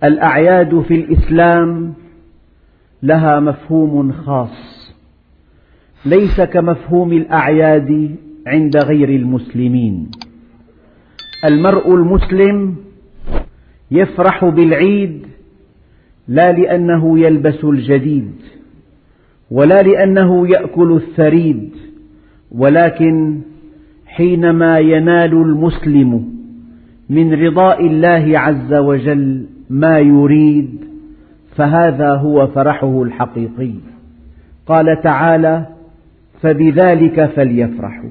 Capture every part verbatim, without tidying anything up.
الأعياد في الإسلام لها مفهوم خاص ليس كمفهوم الأعياد عند غير المسلمين. المرء المسلم يفرح بالعيد لا لأنه يلبس الجديد ولا لأنه يأكل الثريد، ولكن حينما ينال المسلم من رضاء الله عز وجل ما يريد فهذا هو فرحه الحقيقي. قال تعالى: فبذلك فليفرحوا.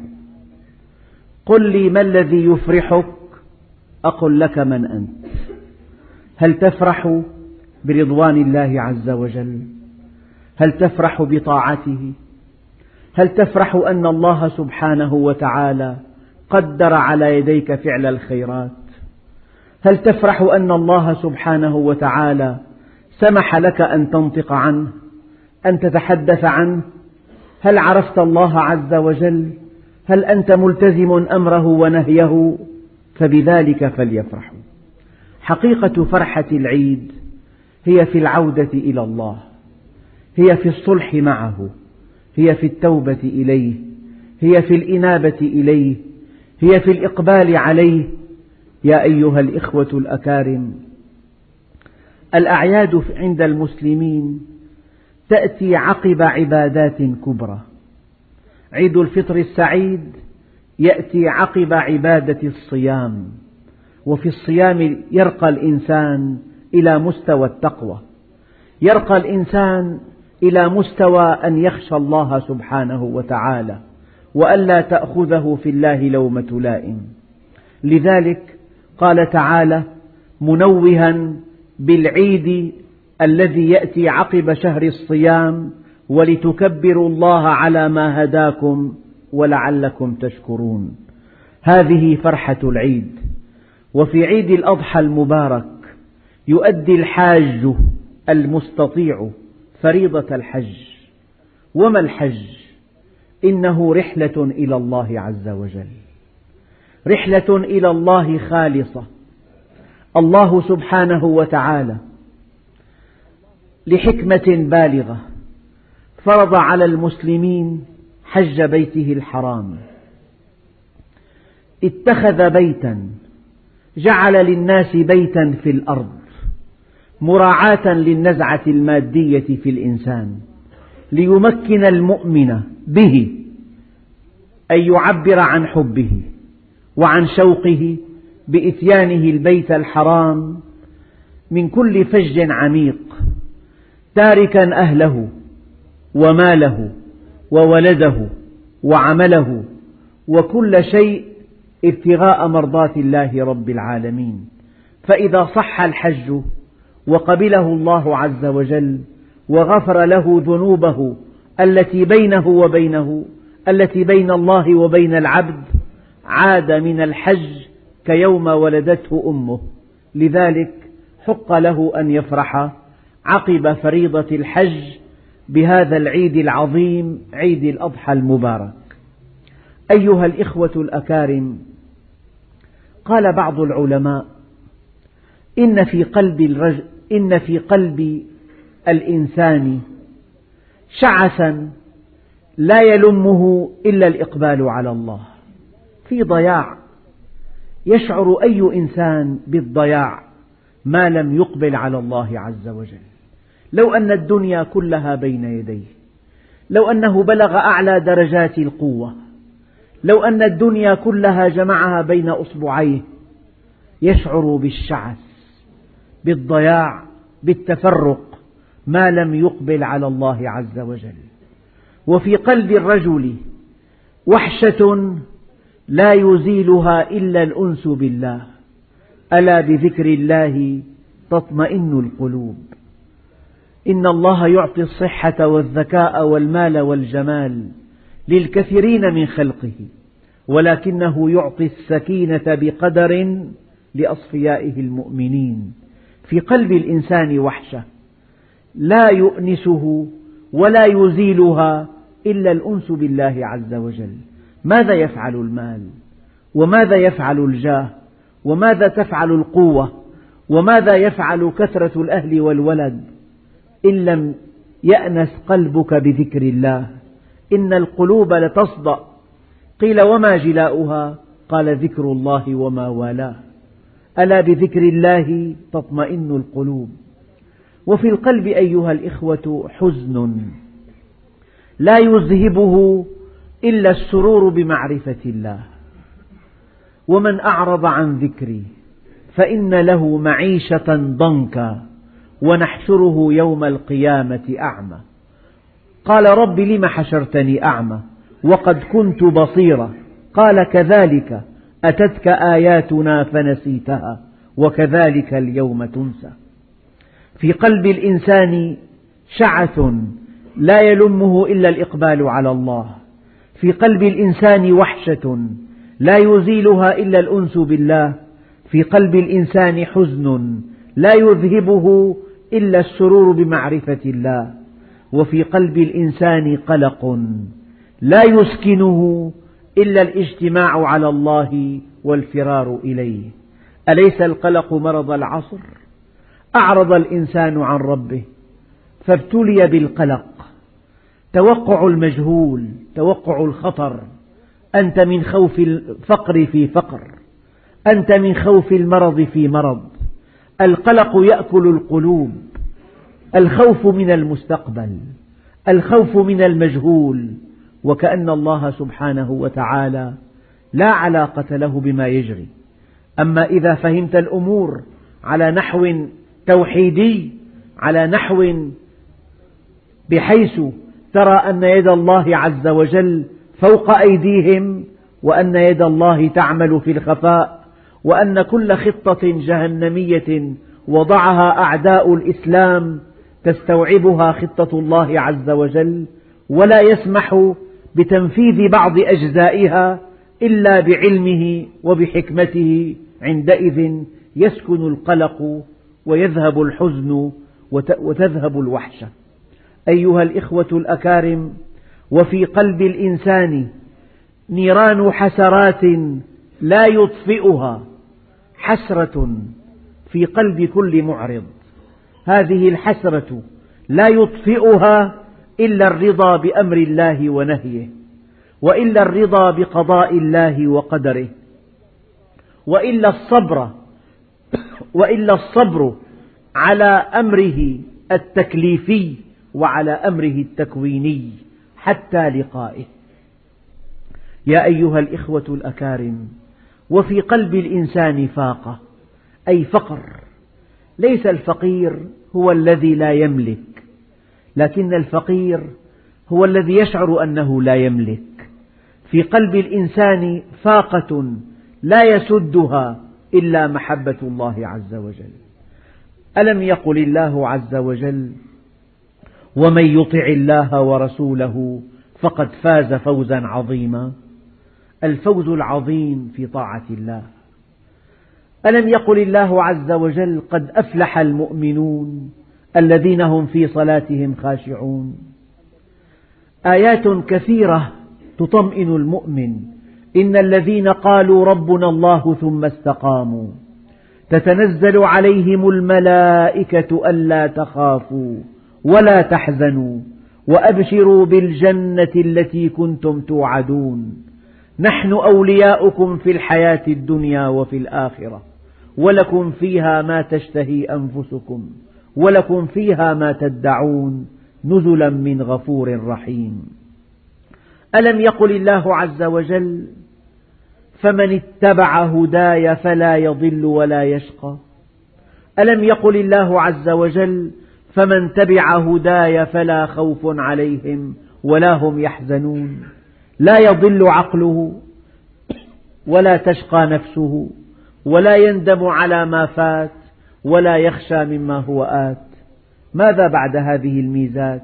قل لي ما الذي يفرحك أقل لك من أنت. هل تفرح برضوان الله عز وجل؟ هل تفرح بطاعته؟ هل تفرح أن الله سبحانه وتعالى قدر على يديك فعل الخيرات؟ هل تفرح أن الله سبحانه وتعالى سمح لك أن تنطق عنه، أن تتحدث عنه؟ هل عرفت الله عز وجل؟ هل أنت ملتزم أمره ونهيه؟ فبذلك فليفرحوا. حقيقة فرحة العيد هي في العودة إلى الله، هي في الصلح معه، هي في التوبة إليه، هي في الإنابة إليه، هي في الإقبال عليه. يا أيها الإخوة الأكارم، الأعياد عند المسلمين تأتي عقب عبادات كبرى. عيد الفطر السعيد يأتي عقب عبادة الصيام، وفي الصيام يرقى الإنسان إلى مستوى التقوى، يرقى الإنسان إلى مستوى أن يخشى الله سبحانه وتعالى وألا تأخذه في الله لومة لائم. لذلك قال تعالى منوها بالعيد الذي يأتي عقب شهر الصيام: ولتكبروا الله على ما هداكم ولعلكم تشكرون. هذه فرحة العيد. وفي عيد الأضحى المبارك يؤدي الحاج المستطيع فريضة الحج. وما الحج؟ إنه رحلة إلى الله عز وجل، رحلة إلى الله خالصة. الله سبحانه وتعالى لحكمة بالغة فرض على المسلمين حج بيته الحرام. اتخذ بيتا، جعل للناس بيتا في الأرض مراعاة للنزعة المادية في الإنسان، ليمكن المؤمن به أن يعبر عن حبه وعن شوقه بإتيانه البيت الحرام من كل فج عميق، تاركا أهله وماله وولده وعمله وكل شيء ابتغاء مرضاة الله رب العالمين. فإذا صح الحج وقبله الله عز وجل وغفر له ذنوبه التي بينه وبينه التي بين الله وبين العبد، عاد من الحج كيوم ولدته أمه. لذلك حق له أن يفرح عقب فريضة الحج بهذا العيد العظيم، عيد الأضحى المبارك. أيها الإخوة الأكارم، قال بعض العلماء: إن في قلب الرجل إن في قلب الإنسان شعثا لا يلمه إلا الإقبال على الله. في ضياع، يشعر أي إنسان بالضياع ما لم يقبل على الله عز وجل. لو أن الدنيا كلها بين يديه، لو أنه بلغ أعلى درجات القوة، لو أن الدنيا كلها جمعها بين أصبعيه، يشعر بالشعث، بالضياع، بالتفرق ما لم يقبل على الله عز وجل. وفي قلب الرجل وحشة لا يزيلها إلا الأنس بالله، ألا بذكر الله تطمئن القلوب. إن الله يعطي الصحة والذكاء والمال والجمال للكثيرين من خلقه، ولكنه يعطي السكينة بقدر لأصفيائه المؤمنين. في قلب الإنسان وحشة لا يؤنسه ولا يزيلها إلا الأنس بالله عز وجل. ماذا يفعل المال؟ وماذا يفعل الجاه؟ وماذا تفعل القوة؟ وماذا يفعل كثرة الأهل والولد إن لم يأنس قلبك بذكر الله؟ إن القلوب لتصدأ. قيل وما جلاؤها؟ قال ذكر الله وما والاه. ألا بذكر الله تطمئن القلوب. وفي القلب أيها الإخوة حزن لا يذهبه إلا السرور بمعرفة الله. ومن أعرض عن ذكري فإن له معيشة ضنكا ونحشره يوم القيامة أعمى. قال رب لم حشرتني أعمى وقد كنت بصيرا قال كذلك أتتك آياتنا فنسيتها وكذلك اليوم تنسى. في قلب الإنسان شعث لا يلمه إلا الإقبال على الله. في قلب الإنسان وحشة لا يزيلها إلا الأنس بالله. في قلب الإنسان حزن لا يذهبه إلا السرور بمعرفة الله. وفي قلب الإنسان قلق لا يسكنه إلا الاجتماع على الله والفرار إليه. أليس القلق مرض العصر؟ أعرض الإنسان عن ربه فابتلي بالقلق. توقع المجهول، توقع الخطر. أنت من خوف الفقر في فقر، أنت من خوف المرض في مرض. القلق يأكل القلوب. الخوف من المستقبل، الخوف من المجهول، وكأن الله سبحانه وتعالى لا علاقة له بما يجري. أما إذا فهمت الأمور على نحو توحيدي، على نحو بحيث ترى أن يد الله عز وجل فوق أيديهم، وأن يد الله تعمل في الخفاء، وأن كل خطة جهنمية وضعها أعداء الإسلام تستوعبها خطة الله عز وجل، ولا يسمح بتنفيذ بعض أجزائها إلا بعلمه وبحكمته. عندئذ يسكن القلق ويذهب الحزن وتذهب الوحشة. أيها الإخوة الأكارم، وفي قلب الإنسان نيران حسرات لا يطفئها حسرة في قلب كل معرض. هذه الحسرة لا يطفئها إلا الرضا بأمر الله ونهيه، وإلا الرضا بقضاء الله وقدره، وإلا الصبر وإلا الصبر على أمره التكليفي وعلى أمره التكويني حتى لقائه. يا أيها الإخوة الأكارم، وفي قلب الإنسان فاقة أي فقر. ليس الفقير هو الذي لا يملك، لكن الفقير هو الذي يشعر أنه لا يملك. في قلب الإنسان فاقة لا يسدها إلا محبة الله عز وجل. ألم يقل الله عز وجل: ومن يطع الله ورسوله فقد فاز فوزا عظيما. الفوز العظيم في طاعة الله. ألم يقل الله عز وجل: قد أفلح المؤمنون الذين هم في صلاتهم خاشعون. آيات كثيرة تطمئن المؤمن. إن الذين قالوا ربنا الله ثم استقاموا تتنزل عليهم الملائكة ألا تخافوا ولا تحزنوا وأبشروا بالجنة التي كنتم توعدون نحن أولياؤكم في الحياة الدنيا وفي الآخرة ولكم فيها ما تشتهي أنفسكم ولكم فيها ما تدعون نزلا من غفور رحيم. ألم يقل الله عز وجل: فمن اتبع هداي فلا يضل ولا يشقى. ألم يقل الله عز وجل: فمن تبع هداي فلا خوف عليهم ولا هم يحزنون. لا يضل عقله ولا تشقى نفسه ولا يندم على ما فات ولا يخشى مما هو آت. ماذا بعد هذه الميزات؟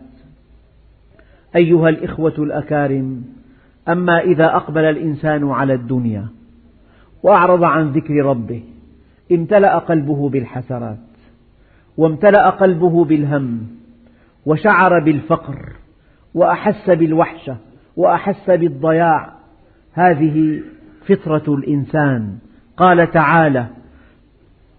أيها الإخوة الأكارم، أما إذا أقبل الإنسان على الدنيا وأعرض عن ذكر ربه امتلأ قلبه بالحسرات وامتلأ قلبه بالهم وشعر بالفقر وأحس بالوحشة وأحس بالضياع. هذه فطرة الإنسان. قال تعالى: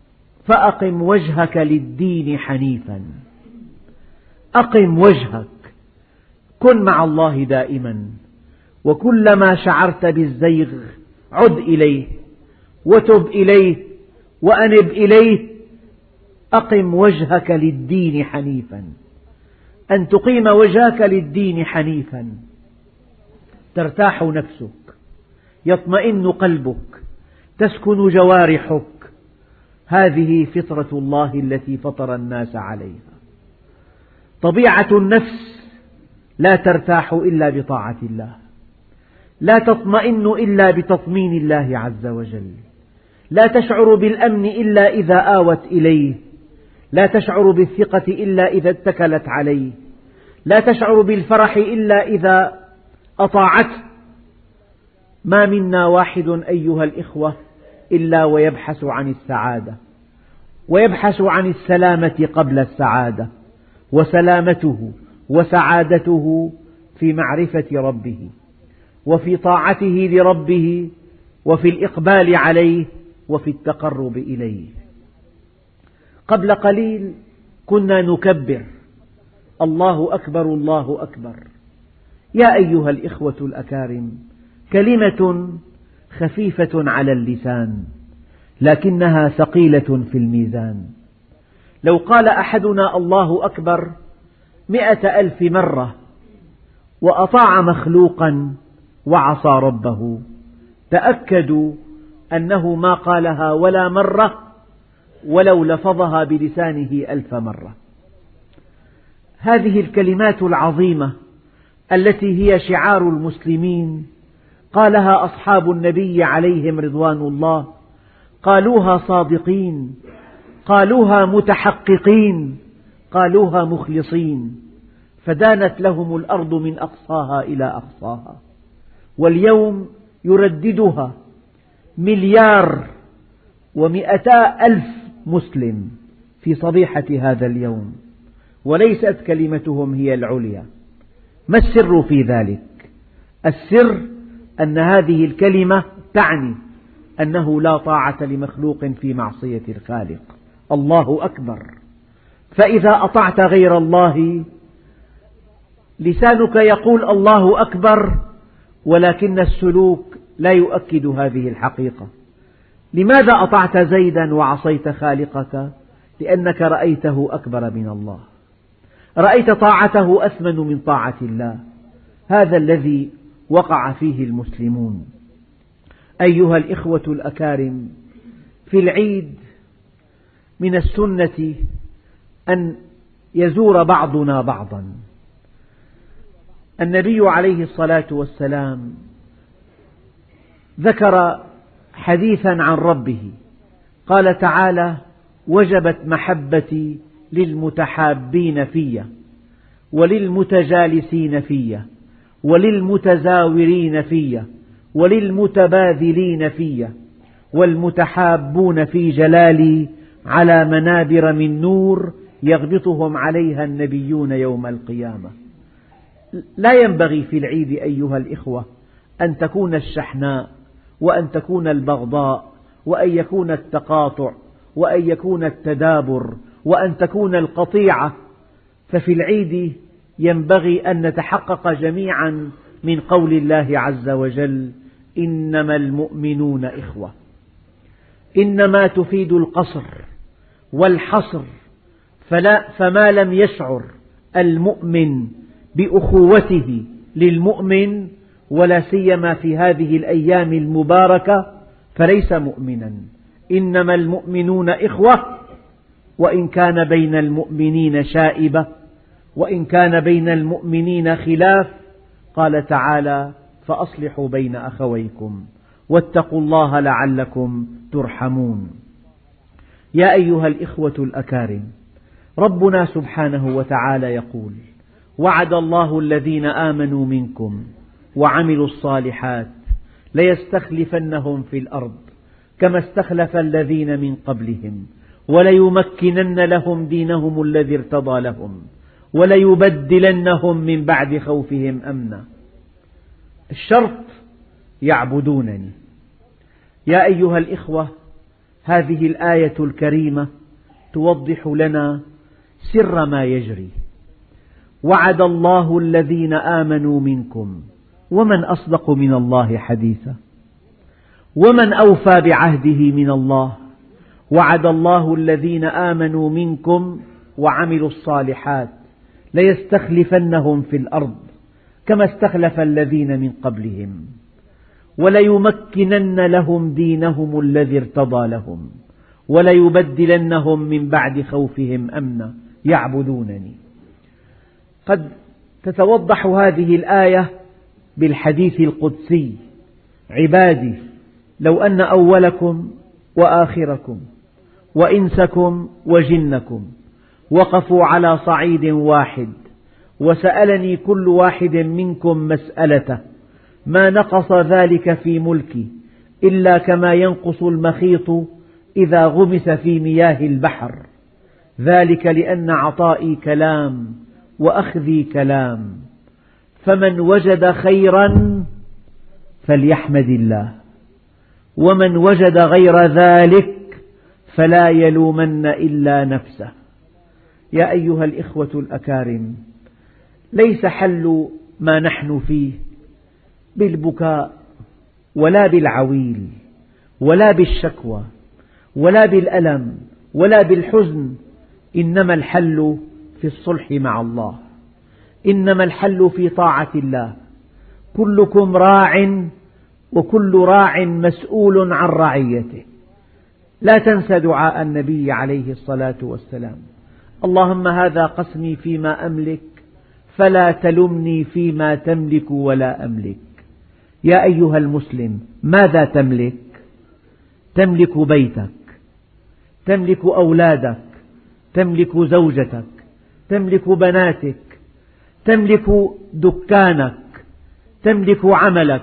فأقم وجهك للدين حنيفا. أقم وجهك، كن مع الله دائما، وكلما شعرت بالزيغ عد إليه وتب إليه وأنب إليه. أقم وجهك للدين حنيفا، أن تقيم وجهك للدين حنيفا ترتاح نفسك، يطمئن قلبك، تسكن جوارحك. هذه فطرة الله التي فطر الناس عليها. طبيعة النفس لا ترتاح إلا بطاعة الله، لا تطمئن إلا بتطمين الله عز وجل، لا تشعر بالأمن إلا إذا آوت إليه، لا تشعر بالثقة إلا إذا اتكلت عليه، لا تشعر بالفرح إلا إذا أطاعته. ما منا واحد أيها الإخوة إلا ويبحث عن السعادة، ويبحث عن السلامة قبل السعادة، وسلامته وسعادته في معرفة ربه وفي طاعته لربه وفي الإقبال عليه وفي التقرب إليه. قبل قليل كنا نكبر الله أكبر الله أكبر. يا أيها الإخوة الأكارم، كلمة خفيفة على اللسان لكنها ثقيلة في الميزان. لو قال أحدنا الله أكبر مئة ألف مرة وأطاع مخلوقا وعصى ربه، تأكدوا أنه ما قالها ولا مرة ولو لفظها بلسانه ألف مرة. هذه الكلمات العظيمة التي هي شعار المسلمين قالها أصحاب النبي عليهم رضوان الله، قالوها صادقين، قالوها متحققين، قالوها مخلصين، فدانت لهم الأرض من أقصاها إلى أقصاها. واليوم يرددها مليار ومئتا ألف مسلم في صبيحة هذا اليوم، وليست كلمتهم هي العليا. ما السر في ذلك؟ السر أن هذه الكلمة تعني أنه لا طاعة لمخلوق في معصية الخالق. الله أكبر. فإذا أطعت غير الله لسانك يقول الله أكبر، ولكن السلوك لا يؤكد هذه الحقيقة. لماذا أطعت زيدا وعصيت خالقك؟ لأنك رأيته أكبر من الله، رأيت طاعته أثمن من طاعة الله. هذا الذي وقع فيه المسلمون. أيها الإخوة الأكارم، في العيد من السنة أن يزور بعضنا بعضا. النبي عليه الصلاة والسلام ذكر حديثا عن ربه، قال تعالى: وجبت محبتي للمتحابين في، وللمتجالسين في، وللمتزاورين في، وللمتباذلين في، والمتحابون في جلالي على منابر من نور يغبطهم عليها النبيون يوم القيامة. لا ينبغي في العيد أيها الإخوة أن تكون الشحناء، وأن تكون البغضاء، وأن يكون التقاطع، وأن يكون التدابر، وأن تكون القطيعة. ففي العيد ينبغي أن نتحقق جميعا من قول الله عز وجل: إنما المؤمنون إخوة. إنما تفيد القصر والحصر، فلا فما لم يشعر المؤمن بأخوته للمؤمن، ولا سيما في هذه الأيام المباركة، فليس مؤمنا. إنما المؤمنون إخوة، وإن كان بين المؤمنين شائبة، وإن كان بين المؤمنين خلاف، قال تعالى: فأصلحوا بين أخويكم واتقوا الله لعلكم ترحمون. يا أيها الإخوة الأكارم، ربنا سبحانه وتعالى يقول: وعد الله الذين آمنوا منكم وعملوا الصالحات ليستخلفنهم في الأرض كما استخلف الذين من قبلهم وليمكنن لهم دينهم الذي ارتضى لهم وليبدلنهم من بعد خوفهم أمنا. الشرط: يعبدونني. يا أيها الإخوة، هذه الآية الكريمة توضح لنا سر ما يجري. وعد الله الذين آمنوا منكم، ومن أصدق من الله حديثا، ومن أوفى بعهده من الله. وعد الله الذين آمنوا منكم وعملوا الصالحات ليستخلفنهم في الأرض كما استخلف الذين من قبلهم وليمكنن لهم دينهم الذي ارتضى لهم وليبدلنهم من بعد خوفهم أمنا يعبدونني. قد تتوضح هذه الآية بالحديث القدسي: عبادي لو أن أولكم وآخركم وإنسكم وجنكم وقفوا على صعيد واحد وسألني كل واحد منكم مسألته ما نقص ذلك في ملكي إلا كما ينقص المخيط إذا غمس في مياه البحر، ذلك لأن عطائي كلام وأخذي كلام، فمن وجد خيرا فليحمد الله، ومن وجد غير ذلك فلا يلومن إلا نفسه. يا أيها الإخوة الأكارم، ليس حل ما نحن فيه بالبكاء ولا بالعويل ولا بالشكوى ولا بالألم ولا بالحزن، إنما الحل في الصلح مع الله، إنما الحل في طاعة الله. كلكم راع وكل راع مسؤول عن رعيته. لا تنسى دعاء النبي عليه الصلاة والسلام: اللهم هذا قسمي فيما أملك فلا تلمني فيما تملك ولا أملك. يا أيها المسلم، ماذا تملك؟ تملك بيتك، تملك أولادك، تملك زوجتك، تملك بناتك، تملك دكانك، تملك عملك.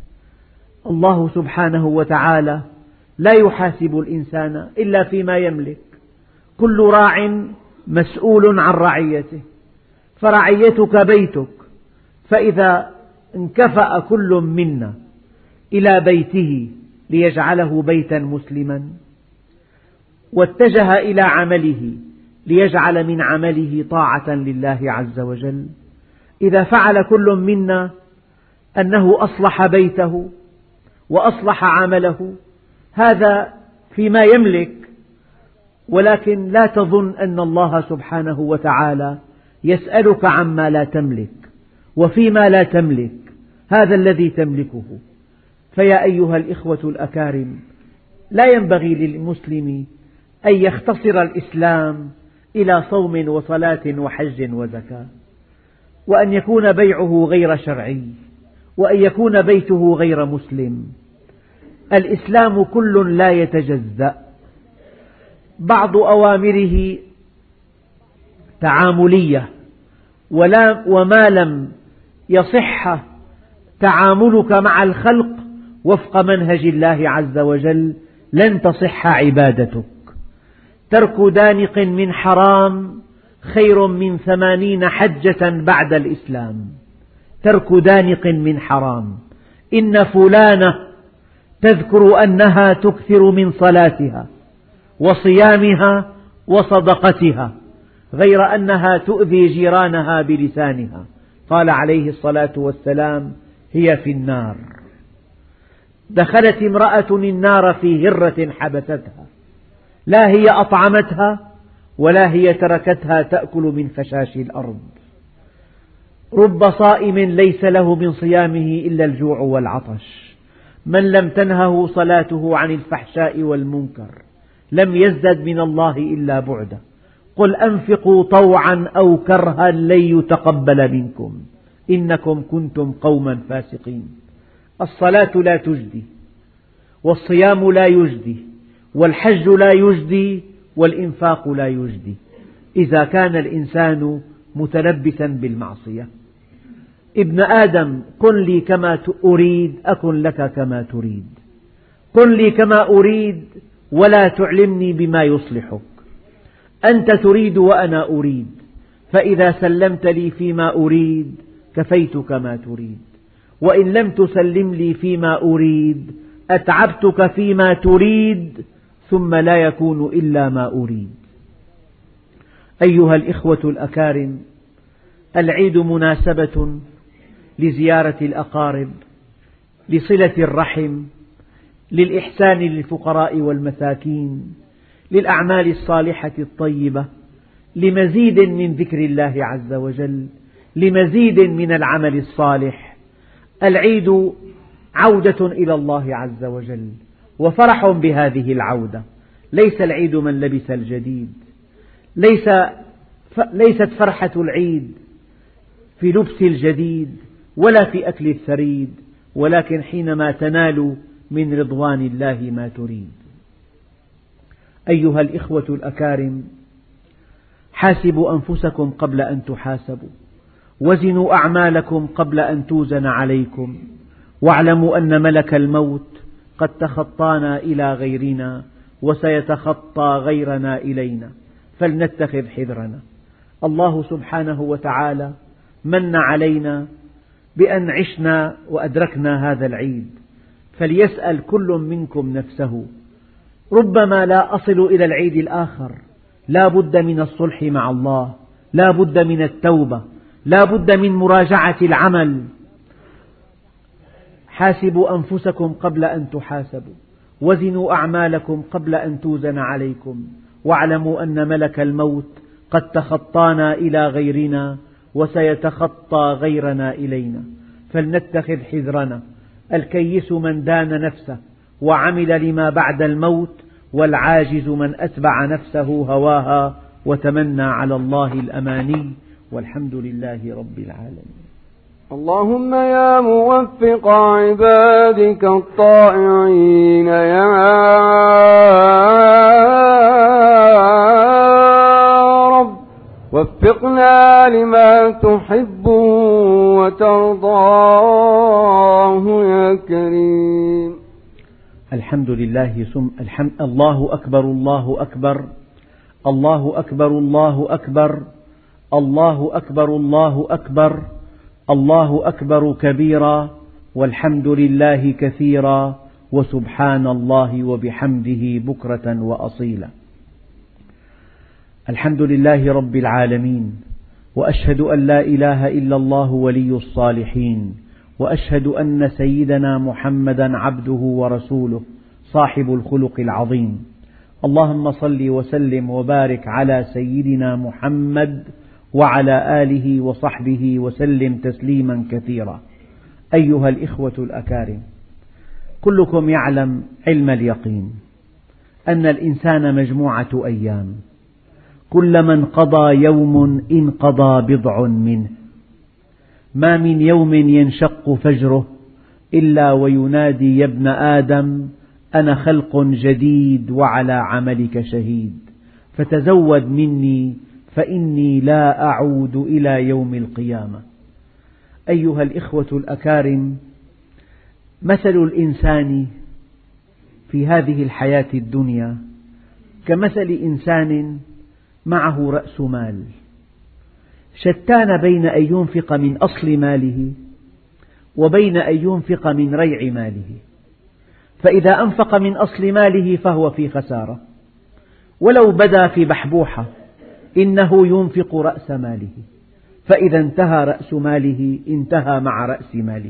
الله سبحانه وتعالى لا يحاسب الإنسان إلا فيما يملك. كل راع مسؤول عن رعيته، فرعيتك بيتك، فإذا انكفأ كل منا إلى بيته ليجعله بيتا مسلما واتجه إلى عمله ليجعل من عمله طاعة لله عز وجل، إذا فعل كل منا أنه أصلح بيته وأصلح عمله، هذا فيما يملك. ولكن لا تظن أن الله سبحانه وتعالى يسألك عما لا تملك وفيما لا تملك، هذا الذي تملكه. فيا أيها الإخوة الأكارم، لا ينبغي للمسلم أن يختصر الإسلام إلى صوم وصلاة وحج وزكاة، وأن يكون بيعه غير شرعي، وأن يكون بيته غير مسلم. الإسلام كل لا يتجزأ، بعض أوامره تعاملية، ولا وما لم يصح تعاملك مع الخلق وفق منهج الله عز وجل لن تصح عبادتك. ترك دانق من حرام خير من ثمانين حجة بعد الإسلام. ترك دانق من حرام. إن فلانة تذكر أنها تكثر من صلاتها وصيامها وصدقتها غير أنها تؤذي جيرانها بلسانها، قال عليه الصلاة والسلام: هي في النار. دخلت امرأة النار في هرة حبستها، لا هي أطعمتها ولا هي تركتها تأكل من فشاش الأرض. رب صائم ليس له من صيامه إلا الجوع والعطش. من لم تنهه صلاته عن الفحشاء والمنكر لم يزدد من الله إلا بعدا. قل أنفقوا طوعا أو كرها لن يتقبل منكم إنكم كنتم قوما فاسقين. الصلاة لا تجدي، والصيام لا يجدي، والحج لا يجدي، والإنفاق لا يجدي، إذا كان الإنسان متلبسا بالمعصية. ابن آدم، كن لي كما أريد أكن لك كما تريد. كن لي كما أريد ولا تعلمني بما يصلحك. أنت تريد وأنا أريد، فإذا سلمت لي فيما أريد كفيتك ما تريد، وإن لم تسلم لي فيما أريد أتعبتك فيما تريد ثم لا يكون إلا ما أريد. أيها الإخوة الأكارم، العيد مناسبة لزيارة الأقارب، لصلة الرحم، للإحسان للفقراء والمساكين، للأعمال الصالحة الطيبة، لمزيد من ذكر الله عز وجل، لمزيد من العمل الصالح. العيد عودة إلى الله عز وجل وفرح بهذه العودة. ليس العيد من لبس الجديد، ليس ليست فرحة العيد في لبس الجديد ولا في أكل الثريد، ولكن حينما تنال من رضوان الله ما تريد. أيها الإخوة الأكارم، حاسبوا أنفسكم قبل أن تحاسبوا، وزنوا أعمالكم قبل أن توزن عليكم، واعلموا أن ملك الموت قد تخطانا إلى غيرنا وسيتخطى غيرنا إلينا، فلنتخذ حذرنا. الله سبحانه وتعالى من علينا بأن عشنا وأدركنا هذا العيد، فليسأل كل منكم نفسه. ربما لا أصل إلى العيد الآخر، لا بد من الصلح مع الله، لا بد من التوبة، لا بد من مراجعة العمل. حاسبوا أنفسكم قبل أن تحاسبوا، وزنوا أعمالكم قبل أن توزن عليكم، واعلموا أن ملك الموت قد تخطانا إلى غيرنا وسيتخطى غيرنا إلينا، فلنتخذ حذرنا. الكيس من دان نفسه وعمل لما بعد الموت، والعاجز من أتبع نفسه هواها وتمنى على الله الأماني، والحمد لله رب العالمين. اللهم يا موفق عبادك الطائعين، يا رب وفقنا لما تحب وترضاه يا كريم. الحمد لله ثم الحمد. الله أكبر الله أكبر الله أكبر الله أكبر الله أكبر الله أكبر الله أكبر كبيرا، والحمد لله كثيرا، وسبحان الله وبحمده بكرة وأصيلا. الحمد لله رب العالمين، وأشهد أن لا إله إلا الله ولي الصالحين، وأشهد أن سيدنا محمدا عبده ورسوله صاحب الخلق العظيم. اللهم صل وسلم وبارك على سيدنا محمد وعلى آله وصحبه وسلم تسليما كثيرا. أيها الإخوة الأكارم، كلكم يعلم علم اليقين أن الإنسان مجموعة أيام، كلما انقضى يوم انقضى بضع منه. ما من يوم ينشق فجره إلا وينادي يا ابن آدم أنا خلق جديد وعلى عملك شهيد، فتزود مني فإني لا أعود إلى يوم القيامة. أيها الإخوة الأكارم، مثل الإنسان في هذه الحياة الدنيا كمثل إنسان معه رأس مال، شتان بين أن ينفق من أصل ماله وبين أن ينفق من ريع ماله. فإذا أنفق من أصل ماله فهو في خسارة، ولو بدا في بحبوحة إنه ينفق رأس ماله، فإذا انتهى رأس ماله انتهى مع رأس ماله.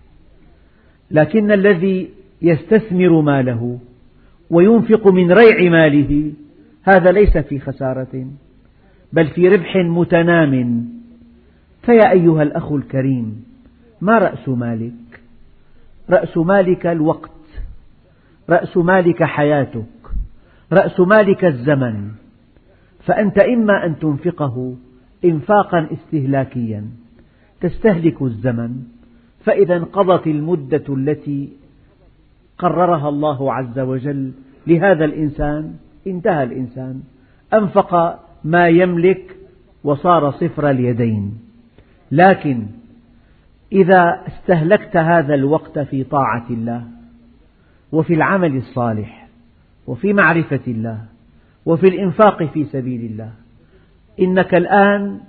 لكن الذي يستثمر ماله وينفق من ريع ماله هذا ليس في خسارة بل في ربح متنام. فيا أيها الأخ الكريم، ما رأس مالك؟ رأس مالك الوقت، رأس مالك حياتك، رأس مالك الزمن. فأنت إما أن تنفقه إنفاقا استهلاكيا تستهلك الزمن، فإذا انقضت المدة التي قررها الله عز وجل لهذا الإنسان انتهى الإنسان، أنفق ما يملك وصار صفر اليدين. لكن إذا استهلكت هذا الوقت في طاعة الله وفي العمل الصالح وفي معرفة الله وفي الإنفاق في سبيل الله، إنك الآن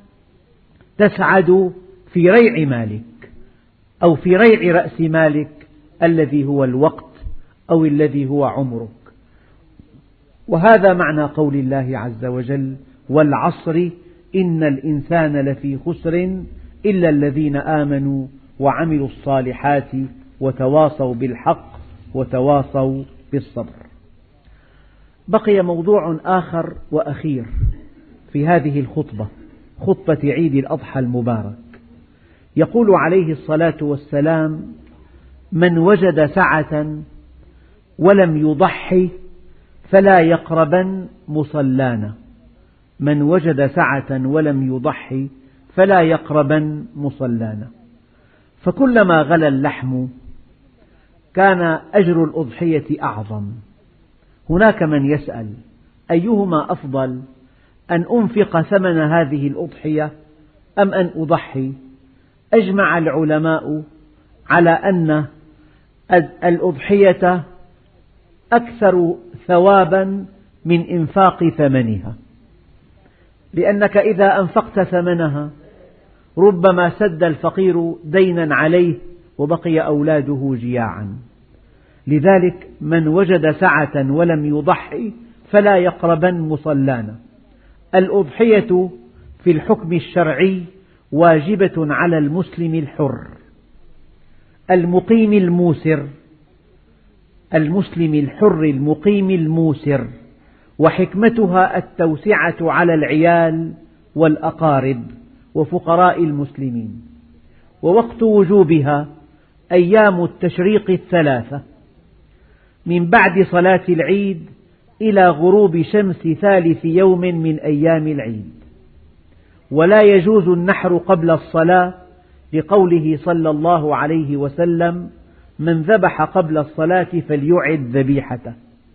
تسعد في ريع مالك أو في ريع رأس مالك الذي هو الوقت أو الذي هو عمرك. وهذا معنى قول الله عز وجل: والعصر إن الإنسان لفي خسر إلا الذين آمنوا وعملوا الصالحات وتواصوا بالحق وتواصوا بالصبر. بقي موضوع آخر وأخير في هذه الخطبة، خطبة عيد الأضحى المبارك. يقول عليه الصلاة والسلام: من وجد سعة ولم يضحي فلا يقربن مصلانا. من وجد سعة ولم يضحي فلا يقربن مصلانا. فكلما غلا اللحم كان أجر الأضحية أعظم. هناك من يسأل: أيهما أفضل، أن أنفق ثمن هذه الأضحية أم أن أضحي؟ أجمع العلماء على أن الأضحية أكثر ثوابا من إنفاق ثمنها، لأنك إذا أنفقت ثمنها ربما سد الفقير دينا عليه وبقي أولاده جياعا. لذلك من وجد سعة ولم يضحي فلا يقربن مصلانا. الأضحية في الحكم الشرعي واجبة على المسلم الحر المقيم الموسر، المسلم الحر المقيم الموسر، وحكمتها التوسعة على العيال والأقارب وفقراء المسلمين. ووقت وجوبها أيام التشريق الثلاثة من بعد صلاة العيد إلى غروب شمس ثالث يوم من أيام العيد. ولا يجوز النحر قبل الصلاة لقوله صلى الله عليه وسلم: من ذبح قبل الصلاة فليعد ذبيحته.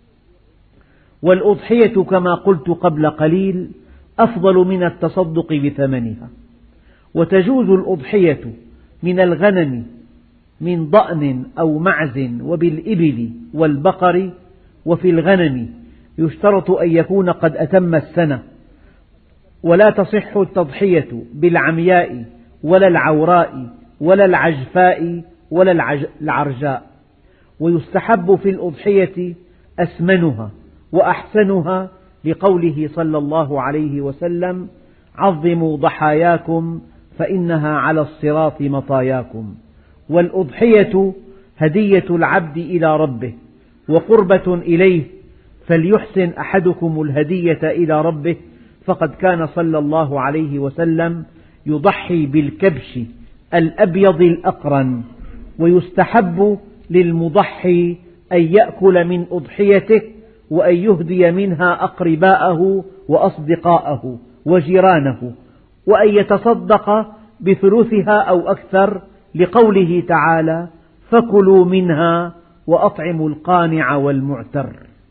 والأضحية كما قلت قبل قليل أفضل من التصدق بثمنها. وتجوز الأضحية من الغنم من ضأن أو معز وبالإبل والبقر. وفي الغنم يشترط أن يكون قد أتم السنة، ولا تصح التضحية بالعمياء ولا العوراء ولا العجفاء ولا العرجاء. ويستحب في الأضحية أسمنها وأحسنها لقوله صلى الله عليه وسلم: عظموا ضحاياكم فإنها على الصراط مطاياكم. والأضحية هدية العبد إلى ربه وقربة إليه، فليحسن أحدكم الهدية إلى ربه، فقد كان صلى الله عليه وسلم يضحي بالكبش الأبيض الأقرن. ويستحب للمضحي أن يأكل من أضحيته وأن يهدي منها أقرباءه وأصدقاءه وجيرانه، وأن يتصدق بثلثها أو أكثر لقوله تعالى: فكلوا منها وأطعموا القانع والمعتر.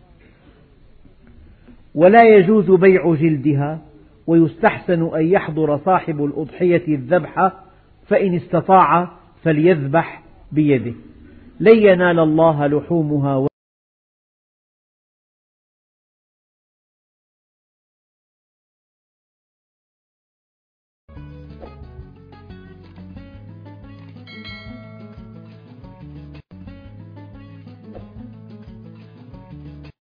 ولا يجوز بيع جلدها. ويستحسن أن يحضر صاحب الأضحية الذبح، فإن استطاع فليذبح بيده. لن ينال الله لحومها